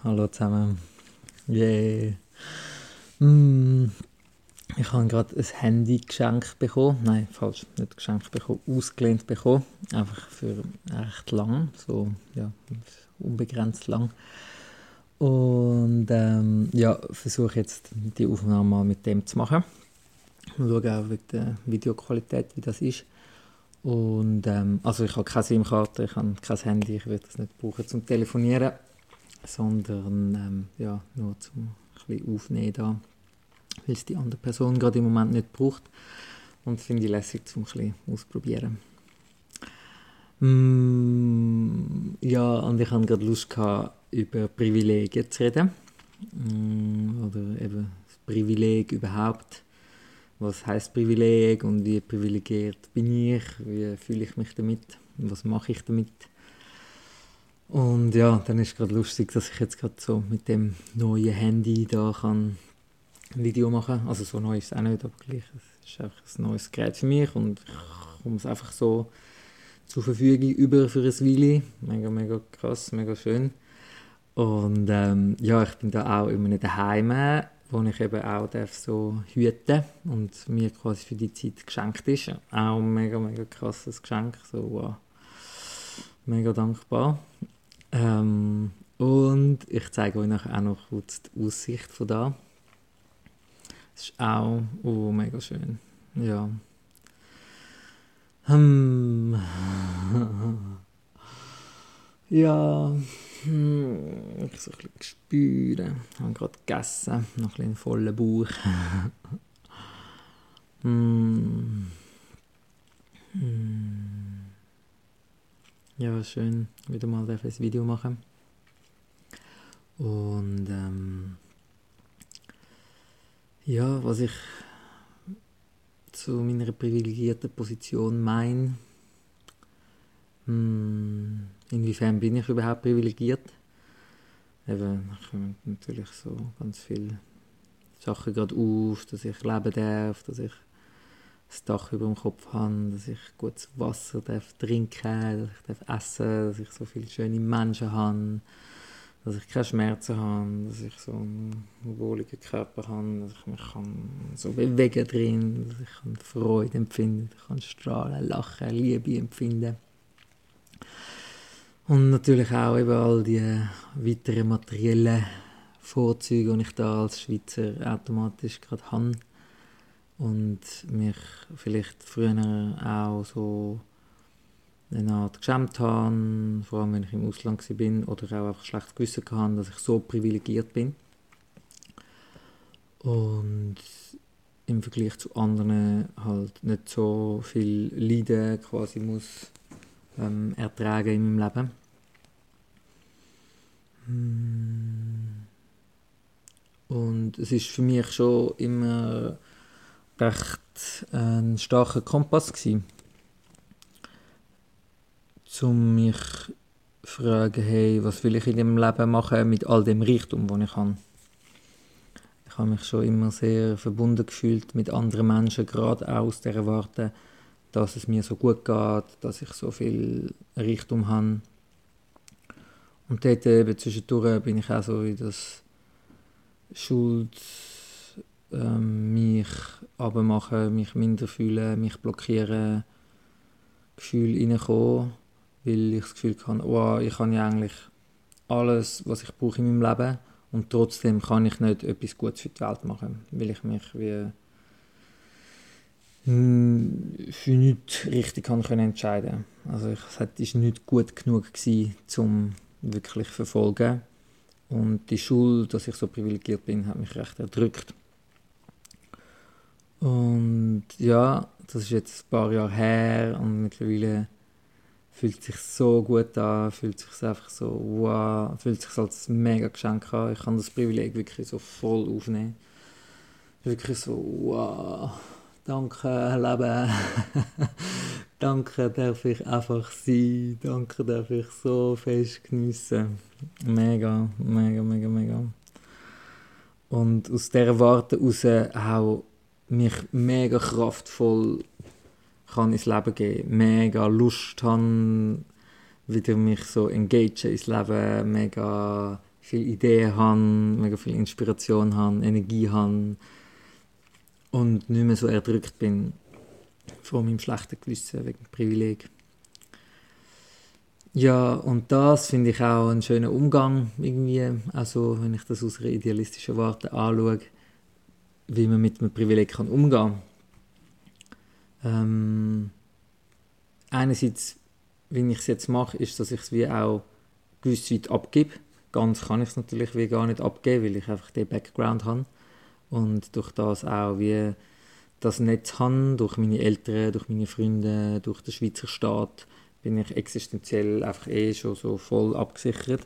Hallo zusammen. Yay. Mm, Ich habe gerade ein Handy geschenkt bekommen. Nein, falsch, nicht geschenkt bekommen, ausgelehnt bekommen. Einfach für recht lang, so ja, unbegrenzt lang. Und ja, versuche jetzt die Aufnahme mal mit dem zu machen. Mal schauen auch mit der Videoqualität, wie das ist. Und also ich habe keine SIM-Karte, ich habe kein Handy, ich werde das nicht brauchen zum Telefonieren, sondern ja, nur zum ein bisschen aufnehmen da, weil es die andere Person gerade im Moment nicht braucht. Und das finde ich lässig, zum ein bisschen ausprobieren. Ja, und ich hatte gerade Lust gehabt, über Privilegien zu reden. Oder eben das Privileg überhaupt. Was heißt Privileg und wie privilegiert bin ich? Wie fühle ich mich damit? Und was mache ich damit? Und ja, dann ist gerade lustig, dass ich jetzt gerade so mit dem neuen Handy da kann ein Video machen. Also so neu ist es auch nicht, aber gleich, es ist einfach ein neues Gerät für mich und ich komme es einfach so zur Verfügung über für ein Weile. Mega, mega krass, mega schön. Und ja, ich bin da auch immer daheim, wo ich eben auch darf so hüten und mir quasi für die Zeit geschenkt ist. Auch ein mega, mega krasses Geschenk, so wow, mega dankbar. Und ich zeige euch nachher auch noch kurz die Aussicht von da. Das ist auch mega schön. Ja. Hm. Ja. Ich so ein bisschen spüren. Ich habe gerade gegessen. Noch ein bisschen vollen Bauch. hm. Ja, schön. Wieder mal ein Video machen. Und ja, was ich zu meiner privilegierten Position meine. Inwiefern bin ich überhaupt privilegiert? Eben, da kommen natürlich so ganz viele Sachen gerade auf, dass ich leben darf, dass ich das Dach über dem Kopf habe, dass ich gutes Wasser darf trinken, dass ich darf essen, dass ich so viele schöne Menschen habe, dass ich keine Schmerzen habe, dass ich so einen wohligen Körper habe, dass ich mich kann so bewegen drin, dass ich kann Freude empfinden, ich kann strahlen, lachen, Liebe empfinden. Und natürlich auch eben all die weiteren materiellen Vorzüge, die ich da als Schweizer automatisch gerade habe. Und mich vielleicht früher auch so eine Art geschämt habe, vor allem wenn ich im Ausland war, oder auch einfach schlechtes Gewissen hatte, dass ich so privilegiert bin. Und im Vergleich zu anderen halt nicht so viel Leiden quasi muss ertragen in meinem Leben. Und es ist für mich schon immer recht ein starker Kompass gewesen, um mich zu fragen, hey, was will ich in dem Leben machen mit all dem Reichtum, den ich habe. Ich habe mich schon immer sehr verbunden gefühlt mit anderen Menschen, gerade auch aus der Warte, dass es mir so gut geht, dass ich so viel Reichtum habe. Und dort eben zwischendurch bin ich auch so in das Schuld mich abmachen, mich minder fühlen, mich blockieren, Gefühl reinkommen, weil ich das Gefühl habe, oh, ich habe ja eigentlich alles, was ich brauche in meinem Leben und trotzdem kann ich nicht etwas Gutes für die Welt machen, weil ich mich wie für nichts richtig entscheiden konnte. Also es war nicht gut genug gewesen, um wirklich zu verfolgen. Und die Schuld, dass ich so privilegiert bin, hat mich recht erdrückt. Und ja, das ist jetzt ein paar Jahre her und mittlerweile fühlt es sich so gut an, fühlt sich einfach so wow, fühlt sich als mega Geschenk an. Ich kann das Privileg wirklich so voll aufnehmen. Wirklich so wow, danke Leben, danke darf ich einfach sein, danke darf ich so fest geniessen. Mega, mega, mega, mega. Und aus dieser Warte heraus auch mich mega kraftvoll kann ins Leben geben, mega Lust habe, wieder mich so engagieren ins Leben, mega viele Ideen habe, mega viel Inspiration habe, Energie habe und nicht mehr so erdrückt bin von meinem schlechten Gewissen wegen Privileg. Ja, und das finde ich auch einen schönen Umgang irgendwie, also wenn ich das aus einer idealistischen Warte anschaue, wie man mit einem Privileg kann umgehen kann. Einerseits, wie ich es jetzt mache, ist, dass ich es wie auch gewiss weit abgebe. Ganz kann ich es natürlich wie gar nicht abgeben, weil ich einfach den Background habe und durch das auch wie das Netz habe, durch meine Eltern, durch meine Freunde, durch den Schweizer Staat, bin ich existenziell einfach schon so voll abgesichert.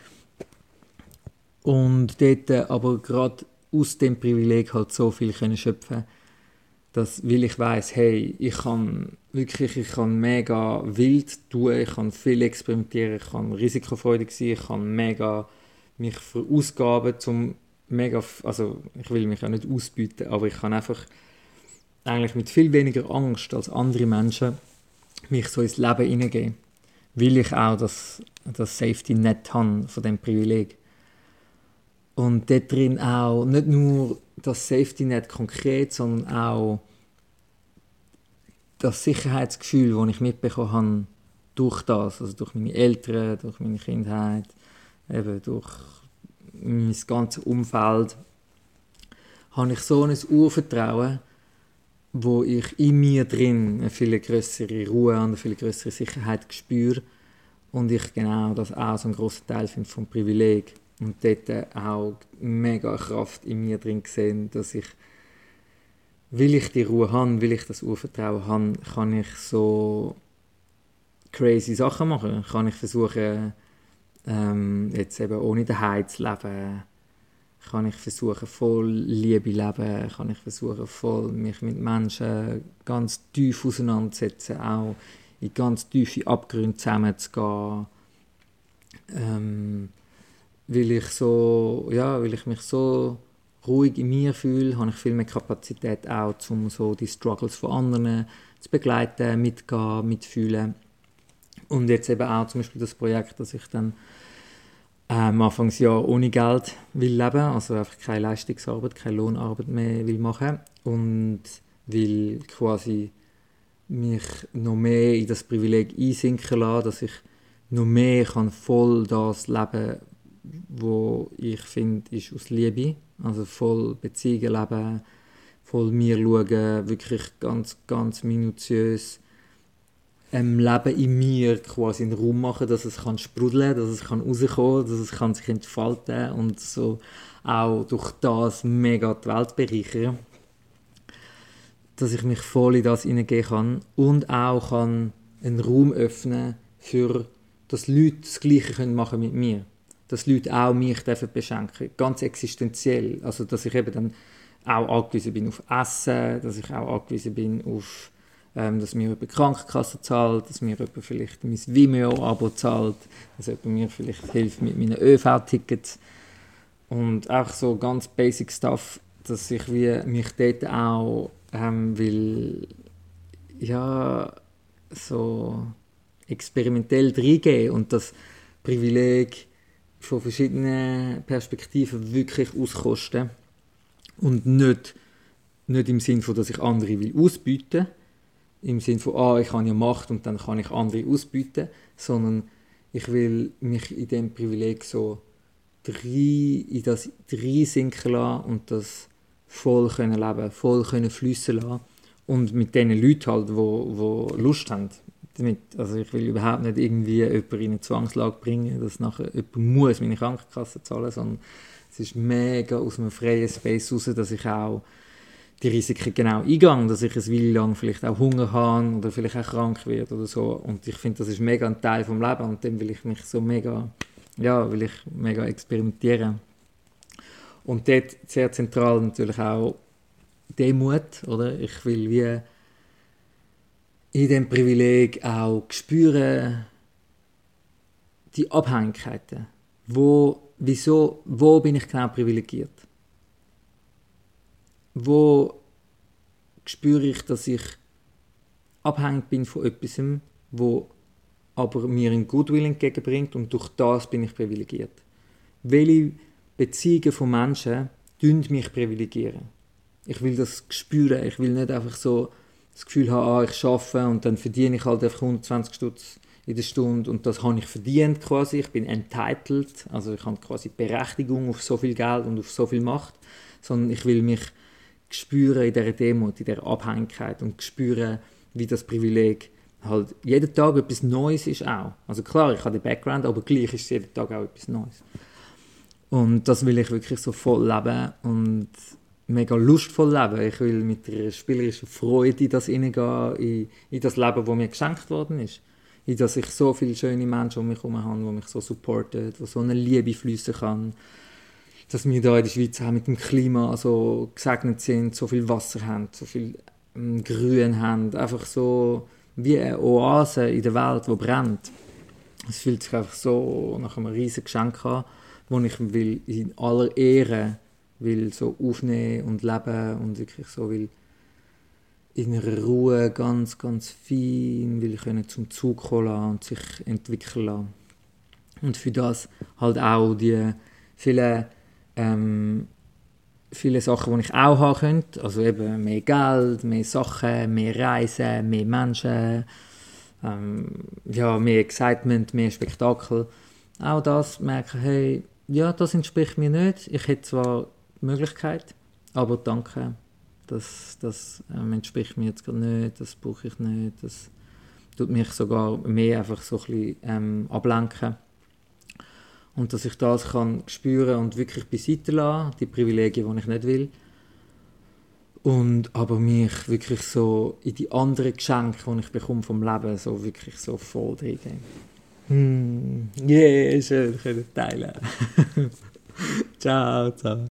Und dort aber gerade aus dem Privileg halt so viel können schöpfen, dass, weil ich weiss, hey, ich kann mega wild tun, ich kann viel experimentieren, ich kann risikofreudig sein, ich kann mega mich verausgaben, also ich will mich auch nicht ausbieten, aber ich kann einfach eigentlich mit viel weniger Angst als andere Menschen mich so ins Leben hineingeben, weil ich auch das Safety Net habe von dem Privileg. Und dort drin auch nicht nur das Safety Net konkret, sondern auch das Sicherheitsgefühl, das ich mitbekommen habe durch das, also durch meine Eltern, durch meine Kindheit, eben durch mein ganzes Umfeld, habe ich so ein Urvertrauen, wo ich in mir drin eine viel größere Ruhe und eine viel größere Sicherheit spüre und ich genau das auch so einen grossen Teil finde vom Privileg und dort auch mega Kraft in mir drin sehe, dass ich, weil ich die Ruhe habe, weil ich das Urvertrauen habe, kann ich so crazy Sachen machen, kann ich versuchen, jetzt eben ohne daheim zu leben, kann ich versuchen, voll Liebe leben, kann ich versuchen, voll mich mit Menschen ganz tief auseinandersetzen, auch in ganz tiefe Abgründe zusammenzugehen, weil ich mich so ruhig in mir fühle, habe ich viel mehr Kapazität auch, um so die Struggles von anderen zu begleiten, mitgehen, mitfühlen. Und jetzt eben auch zum Beispiel das Projekt, dass ich dann Anfangsjahr ohne Geld will leben, also einfach keine Leistungsarbeit, keine Lohnarbeit mehr will machen und will quasi mich noch mehr in das Privileg einsinken lassen, dass ich noch mehr kann voll das leben, wo ich finde, ist aus Liebe, also voll Beziehungen leben, voll mir schauen, wirklich ganz, ganz minutiös Leben in mir quasi einen Raum machen, dass es kann sprudeln, dass es kann rauskommen, dass es kann sich entfalten und so auch durch das mega die Welt bereichern. Dass ich mich voll in das hineingehen kann und auch kann einen Raum öffnen für, dass Leute das Gleiche machen mit mir. Dass Leute auch mich beschenken dürfen, ganz existenziell. Also dass ich eben dann auch angewiesen bin auf Essen, dass ich auch angewiesen bin auf dass mir jemand die Krankenkasse zahlt, dass mir jemand vielleicht mein Vimeo-Abo zahlt, dass jemand mir vielleicht hilft mit meinen ÖV-Tickets und auch so ganz basic Stuff, dass ich wie mich dort auch will, ja, so experimentell reingehen und das Privileg von verschiedenen Perspektiven wirklich auskosten und nicht im Sinne von, dass ich andere will ausbieten, im Sinne von, ich habe ja Macht und dann kann ich andere ausbieten, sondern ich will mich in dem Privileg so in das reinsinken lassen und das voll können leben, voll können fliessen lassen und mit den Leuten halt, wo Lust haben damit. Also ich will überhaupt nicht irgendwie jemanden in eine Zwangslage bringen, dass nachher jemand muss meine Krankenkasse zahlen, sondern es ist mega aus einem freien Space raus, dass ich auch die Risiken genau eingehe, dass ich eine Weile lang vielleicht auch Hunger habe oder vielleicht auch krank werde oder so. Und ich finde, das ist mega ein Teil vom Leben und dann will ich mich so mega experimentieren. Und dort sehr zentral natürlich auch Demut, oder? Ich will wie in dem Privileg auch spüren, die Abhängigkeiten. Wo bin ich genau privilegiert? Wo spüre ich, dass ich abhängig bin von etwas, wo aber mir einen Goodwill entgegenbringt und durch das bin ich privilegiert. welche Beziehungen von Menschen mich privilegieren. Ich will das spüren, ich will nicht einfach so das Gefühl haben, ich arbeite und dann verdiene ich halt einfach 120 Stutz in der Stunde und das habe ich verdient quasi, ich bin entitled, also ich habe quasi Berechtigung auf so viel Geld und auf so viel Macht, sondern ich will mich spüren in dieser Demut, in dieser Abhängigkeit und spüren, wie das Privileg halt jeden Tag etwas Neues ist auch. Also klar, ich habe den Background, aber gleich ist es jeden Tag auch etwas Neues. Und das will ich wirklich so voll leben und mega lustvoll leben. Ich will mit einer spielerischen Freude in das hineingehen, in das Leben, das mir geschenkt worden ist. In das ich so viele schöne Menschen um mich herum habe, die mich so supporten, wo so eine Liebe fließen kann. Dass wir hier in der Schweiz auch mit dem Klima so gesegnet sind, so viel Wasser haben, so viel Grün haben. Einfach so wie eine Oase in der Welt, die brennt. Es fühlt sich einfach so nach einem riesigen Geschenk an, das ich will in aller Ehre will so aufnehmen und leben und wirklich so will in einer Ruhe ganz, ganz fein will können zum Zug kommen und sich entwickeln lassen. Und für das halt auch die viele Sachen, die ich auch haben könnte, also eben mehr Geld, mehr Sachen, mehr Reisen, mehr Menschen, mehr Excitement, mehr Spektakel. Auch das merke ich, hey, ja, das entspricht mir nicht. Ich hätte zwar die Möglichkeit, aber danke, das entspricht mir jetzt gerade nicht, das brauche ich nicht, das tut mich sogar mehr einfach so ein bisschen ablenken. Und dass ich das kann spüren und wirklich beiseite lassen, die Privilegien, die ich nicht will. Und aber mich wirklich so in die anderen Geschenke, die ich bekomme vom Leben, so wirklich so voll drin. Yeah, schön können teilen. Ciao, ciao.